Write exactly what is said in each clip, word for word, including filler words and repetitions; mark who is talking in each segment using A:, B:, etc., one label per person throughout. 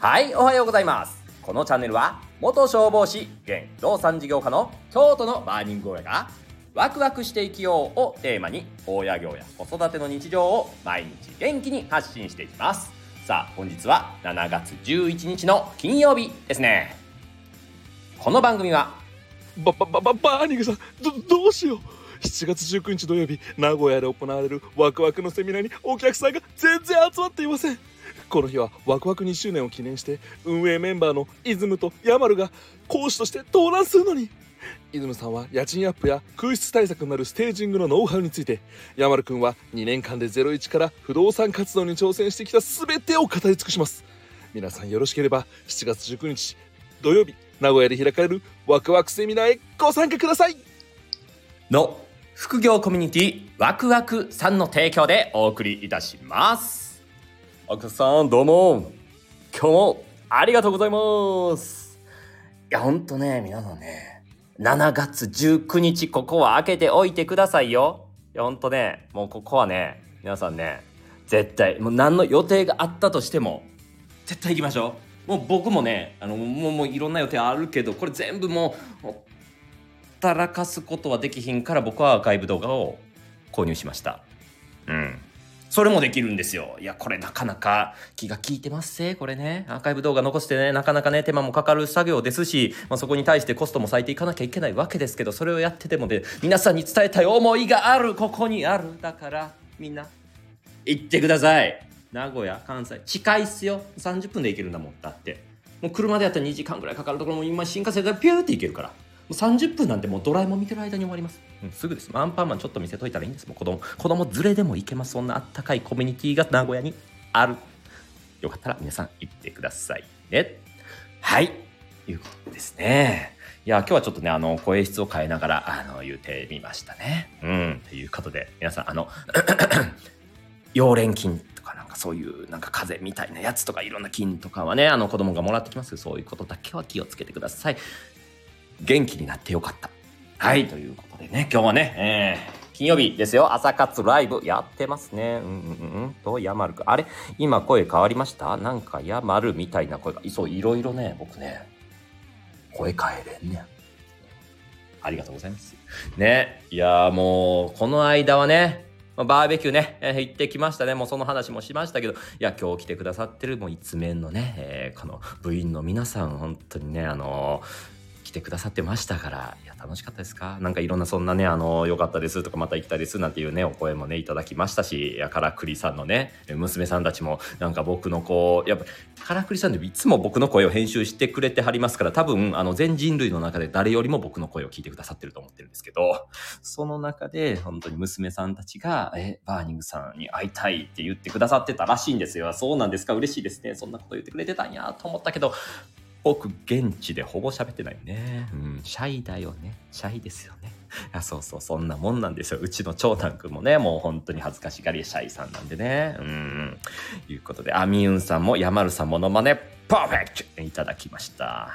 A: はい、おはようございます。このチャンネルは元消防士現不動産事業家の京都のバーニング親がワクワクして生きようをテーマに親業や子育ての日常を毎日元気に発信していきます。さあ、本日はしちがつじゅういちにちの金曜日ですね。この番組は
B: ばばばばバーニングさん、どどうしよう。しちがつじゅうくにち土曜日、名古屋で行われるワクワクのセミナーにお客さんが全然集まっていません。この日はワクワクにしゅうねんを記念して運営メンバーのイズムとヤマルが講師として登壇するのに、イズムさんは家賃アップや空室対策になるステージングのノウハウについて、ヤマルくんはにねんかんでゼロイチから不動産活動に挑戦してきた全てを語り尽くします。皆さんよろしければしちがつじゅうくにち土曜日、名古屋で開かれるワクワクセミナーへご参加ください
A: の副業コミュニティワクワクさんの提供でお送りいたします。お客さんどうも今日もありがとうございます。いやほんとね、皆さんね、しちがつじゅうくにちここは開けておいてくださいよ。いやほんとね、もうここはね、皆さんね、絶対もう何の予定があったとしても絶対行きましょう。もう僕もね、あのもうもういろんな予定あるけど、これ全部もうほったらかすことはできひんから、僕はアーカイブ動画を購入しました。うんそれもできるんですよ。いやこれなかなか気が利いてますせ。これね、アーカイブ動画残してね、なかなかね手間もかかる作業ですし、まあ、そこに対してコストも割いていかなきゃいけないわけですけど、それをやっててもね、皆さんに伝えたい思いがある、ここにある。だからみんな行ってください。名古屋、関西近いっすよ。さんじゅっぷんで行けるんだもん。だってもう車でやったらにじかんぐらいかかるところも今新幹線でピューって行けるから、もうさんじゅっぷんなんてもうドラえもん見てる間に終わります。うん、すぐです。アンパンマンちょっと見せといたらいいんです。もう子供子供連れでも行けます。そんなあったかいコミュニティが名古屋にある。よかったら皆さん行ってくださいね。はいいうことですね。いや今日はちょっとね、あの声質を変えながらあの言ってみましたね。うんということで、皆さんあの溶連菌とかなんかそういうなんか風邪みたいなやつとかいろんな菌とかはね、あの子供がもらってきますけど、そういうことだけは気をつけてください。元気になってよかった。はいということでね、今日はね、えー、金曜日ですよ。朝活ライブやってますね。うんうんうんとヤマルくん、あれ今声変わりました？なんかヤマルみたいな声が、そういろいろね、僕ね声変えれんねん。ありがとうございますね。いやもうこの間はね、バーベキューね、えー、行ってきましたね。もうその話もしましたけど、いや今日来てくださってるもう一面のね、えー、この部員の皆さん本当にね、あのー来てくださってましたから、いや楽しかったですか？なんかいろんなそんなね、あの良かったですとかまた行きたいですなんていうねお声もねいただきましたし、いやからくりさんのね娘さんたちもなんか僕のこうやっぱからくりさんでいつも僕の声を編集してくれてはりますから、多分あの全人類の中で誰よりも僕の声を聞いてくださってると思ってるんですけど、その中で本当に娘さんたちがえバーニングさんに会いたいって言ってくださってたらしいんですよ。そうなんですか、嬉しいですね。そんなこと言ってくれてたんやと思ったけど、僕現地でほぼ喋ってないね。うん、シャイだよね。シャイですよね。あ、そうそう、そんなもんなんですよ。うちの長男くんもね、もう本当に恥ずかしがりシャイさんなんでね。うん、いうことで、アミュンさんもヤマルさんものまねパーフェクトいただきました。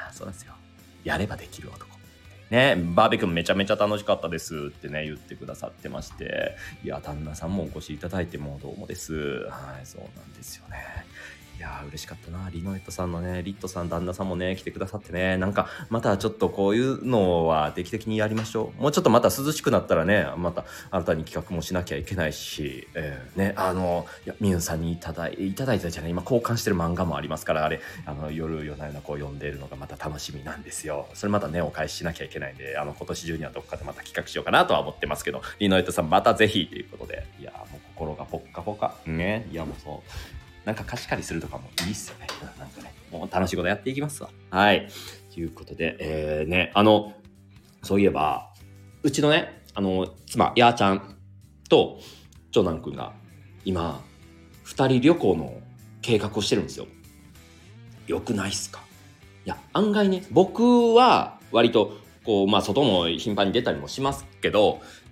A: そうなんですよ。やればできる男。ね、バーベキューもめちゃめちゃ楽しかったですってね言ってくださってまして、いや旦那さんもお越しいただいてもどうもです。はい、そうなんですよね。いやー嬉しかったな。リノエットさんのね、リットさん旦那さんもね来てくださってね、なんかまたちょっとこういうのは定期的にやりましょう。もうちょっとまた涼しくなったらね、また新たに企画もしなきゃいけないし、えー、ね、あのいやミュンさんにいただいいただいたじゃない、今交換してる漫画もありますから、あれあの夜夜な夜なこう読んでるのがまた楽しみなんですよ。それまたねお返ししなきゃいけないんで、あの今年中にはどっかでまた企画しようかなとは思ってますけど、リノエットさんまたぜひということで、いやもう心がポッカポカね。いやもうそうなんか貸し借りするとかもいいっすよね。なんかね、もう楽しいことやっていきますわ。はい。ということで、えー、ね、あの、そういえば、うちのね、あの、妻、やーちゃんと長男くんが、今、二人旅行の計画をしてるんですよ。よくないっすか？いや、案外ね、僕は割と、こう、まあ、外も頻繁に出たりもしますけど、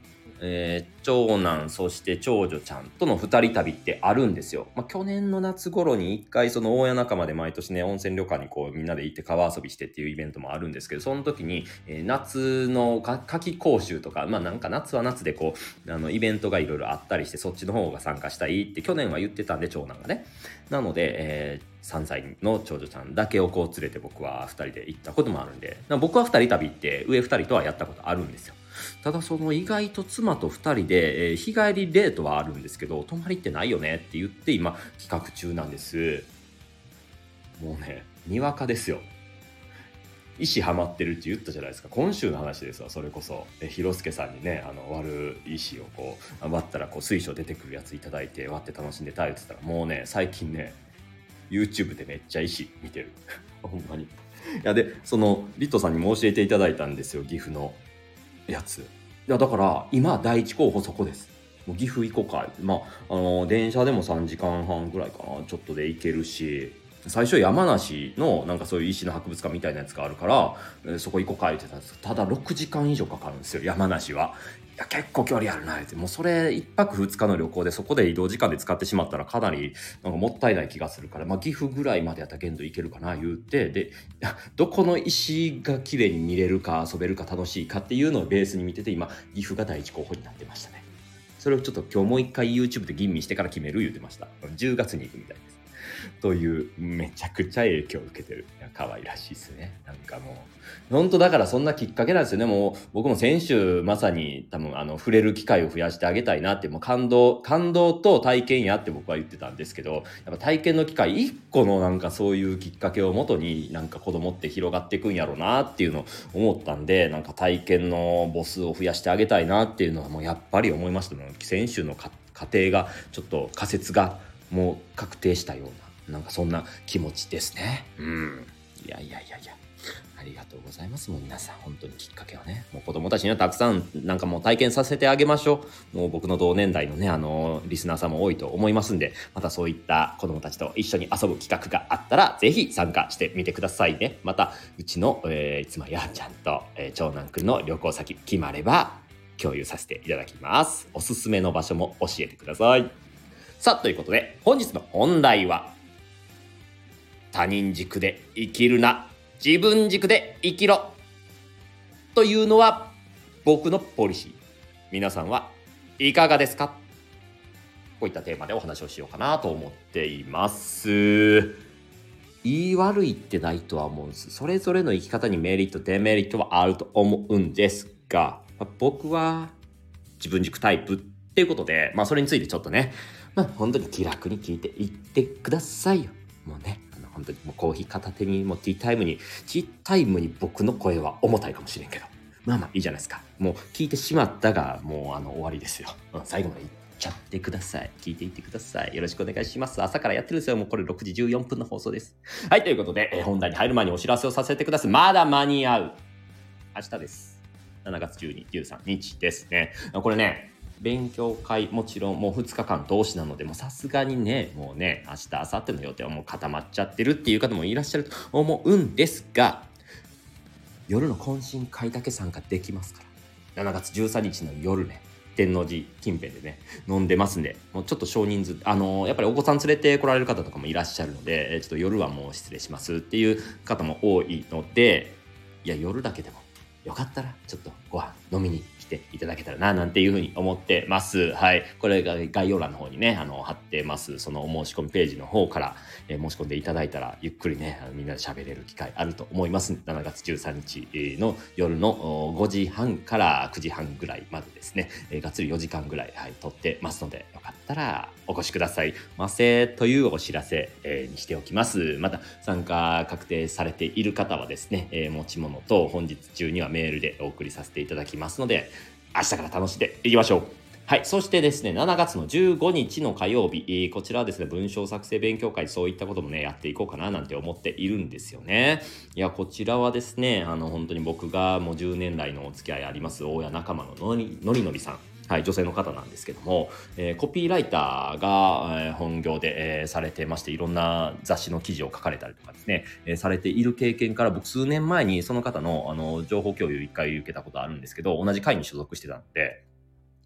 A: えー、長男そして長女ちゃんとのふたり旅ってあるんですよ。まあ、去年の夏頃に一回その大家仲間で毎年ね温泉旅館にこうみんなで行って川遊びしてっていうイベントもあるんですけど、その時に、えー、夏の夏季講習とか、まあなんか夏は夏でこうあのイベントがいろいろあったりして、そっちの方が参加したいって去年は言ってたんで、長男がね。なので、えーさんさいの長女ちゃんだけをこう連れて僕はふたりで行ったこともあるんで、僕はふたり旅行って上ふたりとはやったことあるんですよ。ただその意外と妻とふたりで、えー、日帰りデートはあるんですけど、泊まりってないよねって言って今企画中なんです。もうね、にわかですよ。石ハマってるって言ったじゃないですか。今週の話ですわ。それこそえ広助さんにね、あの割る石をこう割ったらこう水晶出てくるやついただいて割って楽しんでた言ってたら、もうね最近ね YouTube でめっちゃ石見てるほんまに。いやでそのリットさんにも教えていただいたんですよ、岐阜のやつ。いやだから今第一候補そこです。もう岐阜行こうか。まああの電車でもさんじかんはんぐらいかな、ちょっとで行けるし、最初山梨のなんかそういう石の博物館みたいなやつがあるから、えーそこ行こうか言ってたんです。ただろくじかん以上かかるんですよ、山梨は。いや結構距離あるなって。もうそれいっぱくふつかの旅行でそこで移動時間で使ってしまったらかなりなんかもったいない気がするから、まあ、岐阜ぐらいまでやったら限度行けるかな言って、でどこの石が綺麗に見れるか遊べるか楽しいかっていうのをベースに見てて、今岐阜が第一候補になってましたね。それをちょっと今日もう一回 YouTube で吟味してから決める言ってました。じゅうがつに行くみたいです。というめちゃくちゃ影響を受けてる。いや可愛らしいですね。なんかもう本当だからそんなきっかけなんですよね。もう僕も先週まさに多分あの触れる機会を増やしてあげたいなって、もう感動感動と体験やって僕は言ってたんですけど、やっぱ体験の機会一個のなんかそういうきっかけをもとになんか子供って広がっていくんやろうなっていうのを思ったんで、なんか体験の母数を増やしてあげたいなっていうのはもうやっぱり思いましたね。先週の過程がちょっと仮説がもう確定したような、なんかそんな気持ちですね。うん。いやいやいやいや。ありがとうございます。もう皆さん本当にきっかけをね、もう子供たちにはたくさんなんかもう体験させてあげましょう。もう僕の同年代のね、あのリスナーさんも多いと思いますんで、またそういった子供たちと一緒に遊ぶ企画があったらぜひ参加してみてくださいね。またうちの、えー、妻やちゃんと、えー、長男くんの旅行先決まれば共有させていただきます。おすすめの場所も教えてください。さあということで本日の本題は、他人軸で生きるな、自分軸で生きろというのは僕のポリシー。皆さんはいかがですか？こういったテーマでお話をしようかなと思っています。言い悪いってないとは思うんです。それぞれの生き方にメリットデメリットはあると思うんですが、僕は自分軸タイプっていうことで、まあそれについてちょっとね、まあ、本当に気楽に聞いていってくださいよ。もうね、あの本当にもうコーヒー片手にもうティータイムにティータイムに僕の声は重たいかもしれんけど、まあまあいいじゃないですか。もう聞いてしまったがもうあの終わりですよ。うん、最後までいっちゃってください。聞いていってください。よろしくお願いします。朝からやってるんですよ。もうこれろくじじゅうよんぷんの放送です。はい、ということで、えー本題に入る前にお知らせをさせてください。まだ間に合う。明日です。しちがつじゅうに、じゅうさんにちですね。これね、勉強会もちろんもうふつかかん同士なので、もうさすがにね、もうね、明日明後日の予定はもう固まっちゃってるっていう方もいらっしゃると思うんですが、夜の懇親会だけ参加できますから。しちがつじゅうさんにちの夜ね、天王寺近辺でね飲んでますんで、もうちょっと少人数、あのー、やっぱりお子さん連れて来られる方とかもいらっしゃるので、ちょっと夜はもう失礼しますっていう方も多いので、いや夜だけでもよかったらちょっとご飯飲みに来ていただけたらななんていうふうに思ってます。はい、これが概要欄の方にねあの貼ってます。そのお申し込みページの方から、えー、申し込んでいただいたらゆっくりねあのみんなで喋れる機会あると思います。しちがつじゅうさんにちの夜のごじはんからくじはんぐらいまでですね、えー、がっつりよじかんぐらい、はい、撮ってますので、よかったらお越しくださいませというお知らせ、えー、にしておきます。また参加確定されている方はですね、えー、持ち物と本日中にはメールでお送りさせていただきますので、明日から楽しんでいきましょう。はい、そしてですね、しちがつのじゅうごにちの火曜日、こちらはですね、文章作成勉強会、そういったこともね、やっていこうかななんて思っているんですよね。いや、こちらはですね、あの、本当に僕がもうじゅうねん来のお付き合いあります、大家仲間ののりのりのりさん。はい、女性の方なんですけども、えー、コピーライターが、えー、本業で、えー、されてまして、いろんな雑誌の記事を書かれたりとかですね、えー、されている経験から、僕数年前にその方の、あの情報共有一回受けたことあるんですけど、同じ会に所属してたので、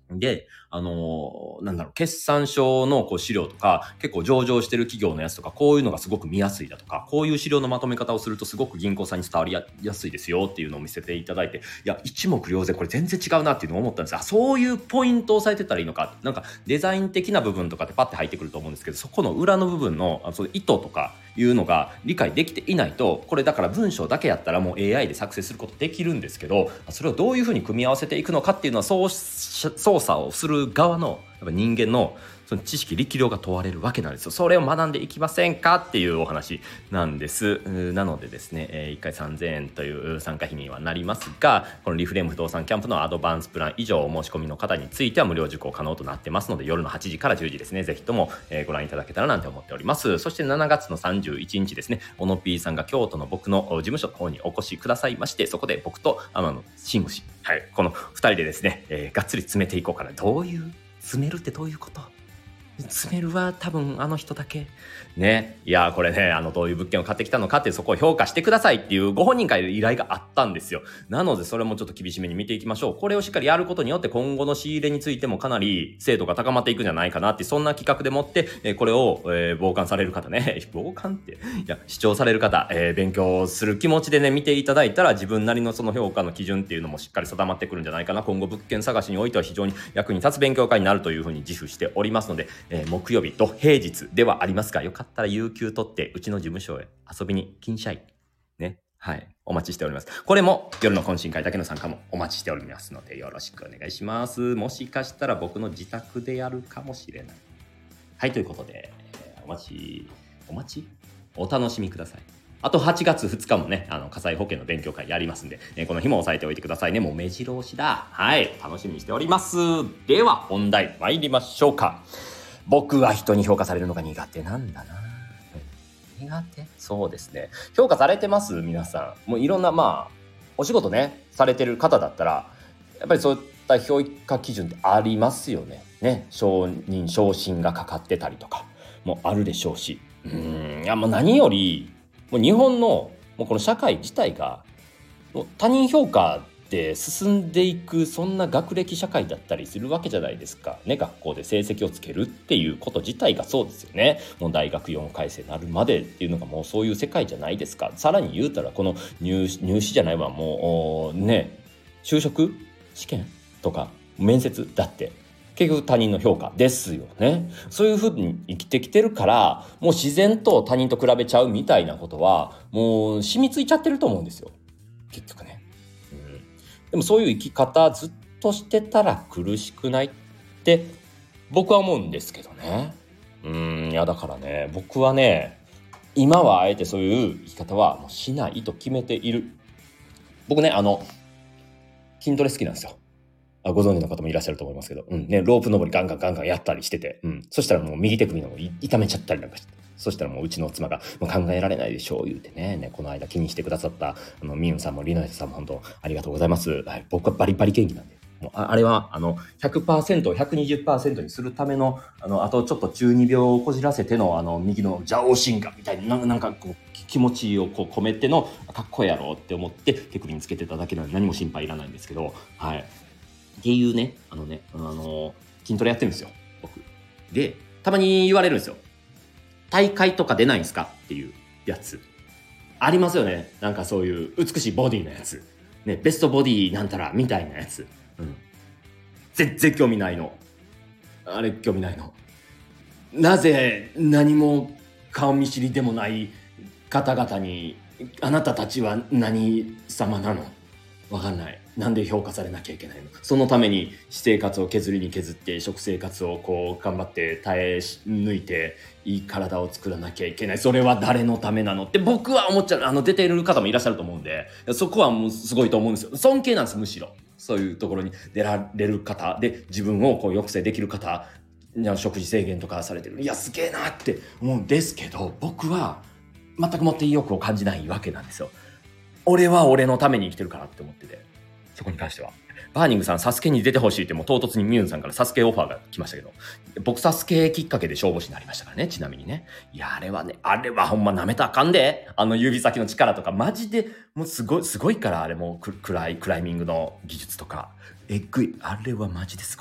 A: で、あのーなんだろう、決算書のこう資料とか、結構上場してる企業のやつとか、こういうのがすごく見やすいだとか、こういう資料のまとめ方をするとすごく銀行さんに伝わりややすいですよっていうのを見せていただいて、いや、一目瞭然、これ全然違うなっていうのを思ったんです。あ、そういうポイントを押さえてたらいいのか。なんかデザイン的な部分とかってパッて入ってくると思うんですけど、そこの裏の部分の、あ、そういう意図とかいうのが理解できていないと、これだから文章だけやったらもう エーアイ で作成することできるんですけど、それをどういうふうに組み合わせていくのかっていうのは、そう操作をする側のやっぱ人間のその知識力量が問われるわけなんですよ。それを学んでいきませんかっていうお話なんです。なのでですね、えー、いっかいさんぜんえんという参加費にはなりますが、このリフレーム不動産キャンプのアドバンスプラン以上お申し込みの方については無料受講可能となってますので、夜のはちじからじゅうじですね、ぜひとも、えー、ご覧いただけたらなんて思っております。そしてしちがつのさんじゅういちにちですね、小野 P さんが京都の僕の事務所の方にお越しくださいまして、そこで僕と天野真吾氏、はい、このふたりでですね、えー、がっつり詰めていこうかな。どういう詰めるってどういうこと？詰めるは多分あの人だけね。いやこれね、あのどういう物件を買ってきたのかっていう、そこを評価してくださいっていうご本人から依頼があったんですよ。なのでそれもちょっと厳しめに見ていきましょう。これをしっかりやることによって今後の仕入れについてもかなり精度が高まっていくんじゃないかなって、そんな企画でもって、えー、これを、えー、傍観される方ね傍観っていや視聴される方、えー、勉強する気持ちでね見ていただいたら、自分なりのその評価の基準っていうのもしっかり定まってくるんじゃないかな。今後物件探しにおいては非常に役に立つ勉強会になるというふうに自負しておりますので、えー、木曜日と平日ではありますが、よかったら有給取ってうちの事務所へ遊びに来んしゃいね。はい、お待ちしております。これも夜の懇親会だけの参加もお待ちしておりますので、よろしくお願いします。もしかしたら僕の自宅でやるかもしれない。はい、ということで、えー、お待ちお待ちお楽しみください。あとはちがつふつかもね、あの火災保険の勉強会やりますんで、えー、この日も押さえておいてくださいね。もう目白押しだ。はい、楽しみにしております。では本題参りましょうか。僕は人に評価されるのが苦手なんだな。苦手？そうですね。評価されてます皆さん。もういろんなまあお仕事ねされてる方だったら、やっぱりそういった評価基準ってありますよね。ね、承認昇進がかかってたりとかもあるでしょうし、うーん、いやもう何よりもう日本のもうこの社会自体がもう他人評価で進んでいく、そんな学歴社会だったりするわけじゃないですかね。学校で成績をつけるっていうこと自体がそうですよね。もう大学よんかい生になるまでっていうのがもうそういう世界じゃないですか。さらに言うたらこの 入, 入試じゃないわ、もうね、就職試験とか面接だって結局他人の評価ですよね。そういうふうに生きてきてるから、もう自然と他人と比べちゃうみたいなことはもう染みついちゃってると思うんですよ、結局ね。でもそういう生き方ずっとしてたら苦しくないって僕は思うんですけどね。うーん、いやだからね、僕はね、今はあえてそういう生き方はもうしないと決めている。僕ね、あの筋トレ好きなんですよ。あ、ご存知の方もいらっしゃると思いますけど、うんね、ロープ登りガンガンガンガンやったりしてて、うん、そしたらもう右手首の方痛めちゃったりなんかして、そしたらもううちの妻がもう考えられないでしょう言うて ね, ねこの間気にしてくださったあのみゆんさんもりのやさんも本当ありがとうございます、はい、僕はバリバリ元気なんで、もう あ, あれはあの ひゃくパーセントを ひゃくにじゅっパーセント にするための あ, のあとちょっと中二病をこじらせてのあの右の邪王神化みたいな、なんかこう気持ちをこう込めてのかっこいいやろうって思って手首につけてただけなので何も心配いらないんですけど、はいっていうね、あのね、あの筋トレやってるんですよ僕で。たまに言われるんですよ、大会とか出ないんですかっていうやつありますよね。なんかそういう美しいボディのやつね、ベストボディなんたらみたいなやつ、うん、全然興味ないの。あれ興味ないの。なぜ何も顔見知りでもない方々にあなたたちは何様なの？わかんない。なんで評価されなきゃいけないの？そのために私生活を削りに削って食生活をこう頑張って耐え抜いていい体を作らなきゃいけない。それは誰のためなのって僕は思っちゃう。あの出ている方もいらっしゃると思うんで、そこはもうすごいと思うんですよ。尊敬なんです。むしろそういうところに出られる方で自分をこう抑制できる方、食事制限とかされてる、いやすげえなって思うんですけど、僕は全くもって意欲を感じないわけなんですよ。俺は俺のために生きてるからって思ってて、そこに関してはバーニングさんサスケに出てほしいってもう唐突にミュンさんからサスケオファーが来ましたけど、僕サスケきっかけで消防士になりましたからね、ちなみにね。いやあれはね、あれはほんま舐めたらあかんで、あの指先の力とかマジでもうすごいすごいから、あれもクライクライミングの技術とかえぐい、あれはマジですごいです。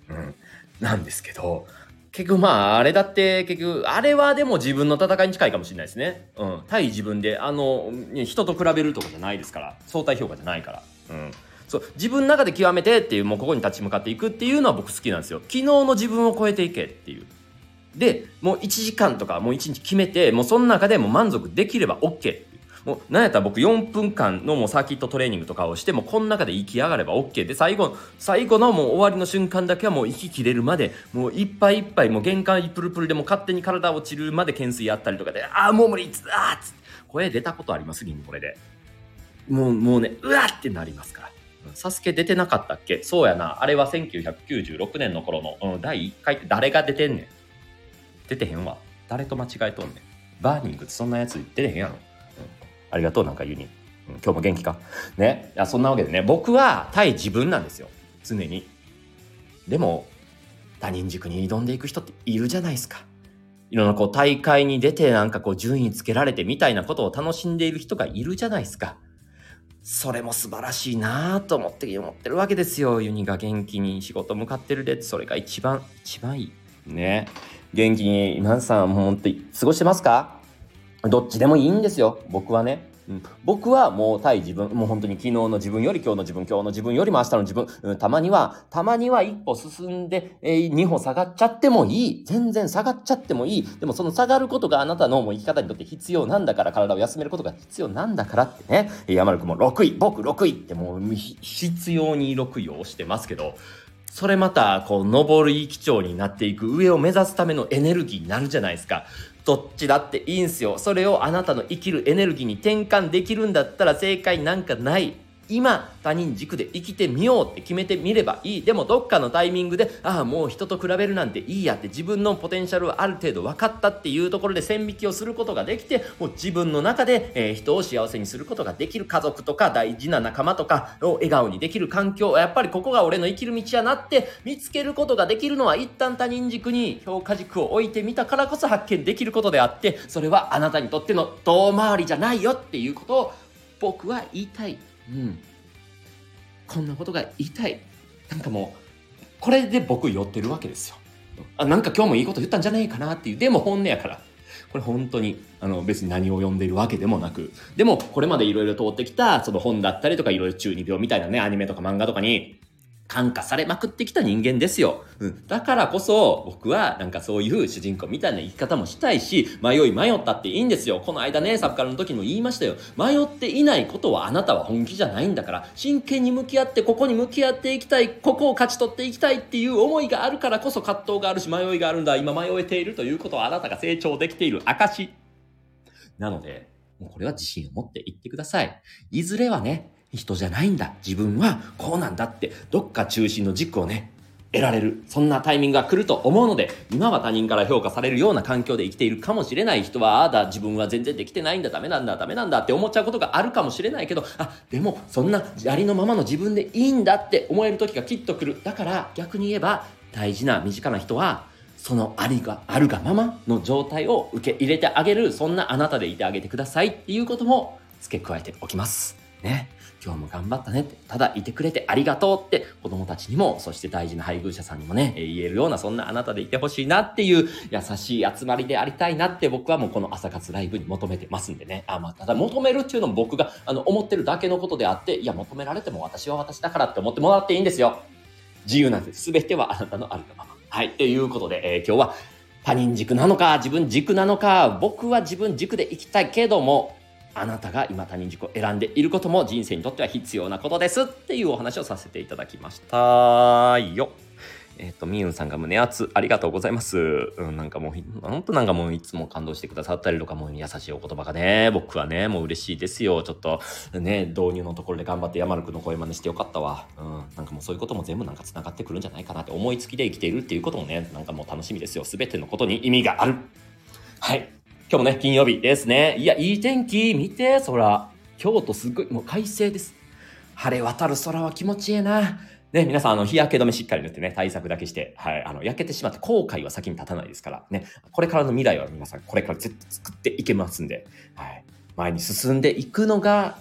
A: うん、なんですけど、結局まああれだって結局あれはでも自分の戦いに近いかもしれないですね。うん、対自分であの人と比べるとかじゃないですから、相対評価じゃないから。うん。そう自分の中で極めてっていう、もうここに立ち向かっていくっていうのは僕好きなんですよ。昨日の自分を超えていけっていう。でもういちじかんとかもういちにち決めて、もうその中でもう満足できれば OK。もうなんやったら僕よんぷんかんのもうサーキットトレーニングとかをしてもこの中で息上がれば OK で、最後最後のもう終わりの瞬間だけはもう息切れるまでもういっぱいいっぱい、もう限界プルプルでもう勝手に体落ちるまで懸垂やったりとかで、ああもう無理っつあーっつって声出たことありますね。これでもうもうねうわってなりますから。サスケ出てなかったっけ？そうやな、あれはせんきゅうひゃくきゅうじゅうろくねんの頃の、うん、だいいっかいって誰が出てんねん。出てへんわ。誰と間違えとんねん。バーニングってそんなやつ出てへんやろ。ありがとう、なんかユニ、うん、今日も元気かね。いやそんなわけでね、僕は対自分なんですよ、常に。でも他人軸に挑んでいく人っているじゃないですか。いろんなこう大会に出てなんかこう順位つけられてみたいなことを楽しんでいる人がいるじゃないですか。それも素晴らしいなと思って思ってるわけですよ。ユニが元気に仕事向かってるで、それが一番一番いいね。元気に皆さんもう本当に過ごしてますか？どっちでもいいんですよ、僕はね。うん、僕はもう対自分、もう本当に昨日の自分より今日の自分、今日の自分よりも明日の自分、うん、たまにはたまには一歩進んで、えー、二歩下がっちゃってもいい。全然下がっちゃってもいい。でもその下がることがあなたのもう生き方にとって必要なんだから、体を休めることが必要なんだからってね。山田君もろくい、僕ろくいってもう必要にろくいを押してますけど、それまたこう上る基調になっていく、上を目指すためのエネルギーになるじゃないですか。どっちだっていいんすよ。それをあなたの生きるエネルギーに転換できるんだったら正解なんかない。今他人軸で生きてみようって決めてみればいい。でもどっかのタイミングで、ああもう人と比べるなんていいやって、自分のポテンシャルはある程度分かったっていうところで線引きをすることができて、もう自分の中で、えー、人を幸せにすることができる、家族とか大事な仲間とかを笑顔にできる環境、やっぱりここが俺の生きる道やなって見つけることができるのは、一旦他人軸に評価軸を置いてみたからこそ発見できることであって、それはあなたにとっての遠回りじゃないよっていうことを僕は言いたい。うんこんなことが言いたい。なんかもうこれで僕酔ってるわけですよ。あ、なんか今日もいいこと言ったんじゃねえかなっていう。でも本音やから、これ本当にあの別に何を読んでいるわけでもなく、でもこれまでいろいろ通ってきたその本だったりとか、いろいろ中二病みたいなね、アニメとか漫画とかに感化されまくってきた人間ですよ、うん、だからこそ僕はなんかそういう主人公みたいな生き方もしたいし、迷い迷ったっていいんですよ。この間ね、サブカルの時にも言いましたよ。迷っていないことはあなたは本気じゃないんだから、真剣に向き合って、ここに向き合っていきたい、ここを勝ち取っていきたいっていう思いがあるからこそ葛藤があるし、迷いがあるんだ。今迷えているということはあなたが成長できている証なので、もうこれは自信を持っていってください。いずれはね、人じゃないんだ、自分はこうなんだって、どっか中心の軸をね得られる、そんなタイミングが来ると思うので、今は他人から評価されるような環境で生きているかもしれない人は、ああだ自分は全然できてないんだ、ダメなんだダメなんだって思っちゃうことがあるかもしれないけど、あでもそんなありのままの自分でいいんだって思える時がきっと来る。だから逆に言えば、大事な身近な人はそのありがあるがままの状態を受け入れてあげる、そんなあなたでいてあげてくださいっていうことも付け加えておきますね。今日も頑張ったねって、ただいてくれてありがとうって子供たちにも、そして大事な配偶者さんにもね言えるような、そんなあなたでいてほしいなっていう優しい集まりでありたいなって僕はもうこの朝活ライブに求めてますんでね。あまあただ求めるっていうのも僕があの思ってるだけのことであって、いや求められても私は私だからって思ってもらっていいんですよ。自由なんです。全てはあなたのあるがまま。はいということで、えー、今日は他人軸なのか自分軸なのか、僕は自分軸で生きたいけども、あなたが今他人軸を選んでいることも人生にとっては必要なことですっていうお話をさせていただきましたよ。えっとみゆんさんが胸熱ありがとうございます。うん、なんかもう本当なんかもういつも感動してくださったりとか、もう優しいお言葉がね、僕はねもう嬉しいですよ。ちょっとね導入のところで頑張って山田くんの声真似してよかったわ。うん、なんかもうそういうことも全部なんかつながってくるんじゃないかなって、思いつきで生きているっていうこともね、なんかもう楽しみですよ。すべてのことに意味がある。はい。今日もね金曜日ですね。いやいい天気見て、空京都すごいもう快晴です。晴れ渡る空は気持ちいいな。ね、皆さんあの日焼け止めしっかり塗ってね、対策だけして、はい、あの焼けてしまって後悔は先に立たないですからね。これからの未来は皆さんこれから絶対作っていけますんで、はい、前に進んでいくのが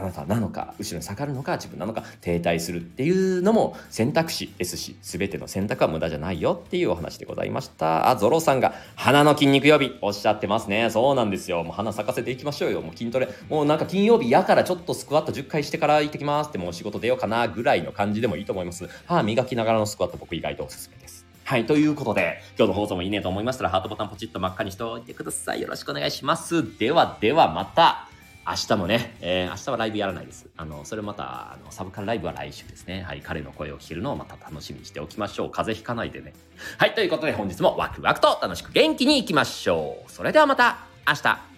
A: あなたなのか、後ろに下がるのか、自分なのか、停滞するっていうのも選択肢ですし、全ての選択は無駄じゃないよっていうお話でございました。あ、ゾロさんが鼻の筋肉曜日おっしゃってますね。そうなんですよ。もう鼻咲かせていきましょうよ。もう筋トレ、もうなんか金曜日やからちょっとスクワットじゅっかいしてから行ってきますって、もう仕事出ようかなぐらいの感じでもいいと思います。歯磨きながらのスクワット、僕意外とおすすめです。はい、ということで、今日の放送もいいねと思いましたら、ハートボタンポチッと真っ赤にしておいてください。よろしくお願いします。ではではまた。明日もね、えー、明日はライブやらないです。あの、それまた、あの、サブカルライブは来週ですね。はい、彼の声を聞けるのをまた楽しみにしておきましょう。風邪ひかないでね。はい、ということで本日もワクワクと楽しく元気にいきましょう。それではまた明日。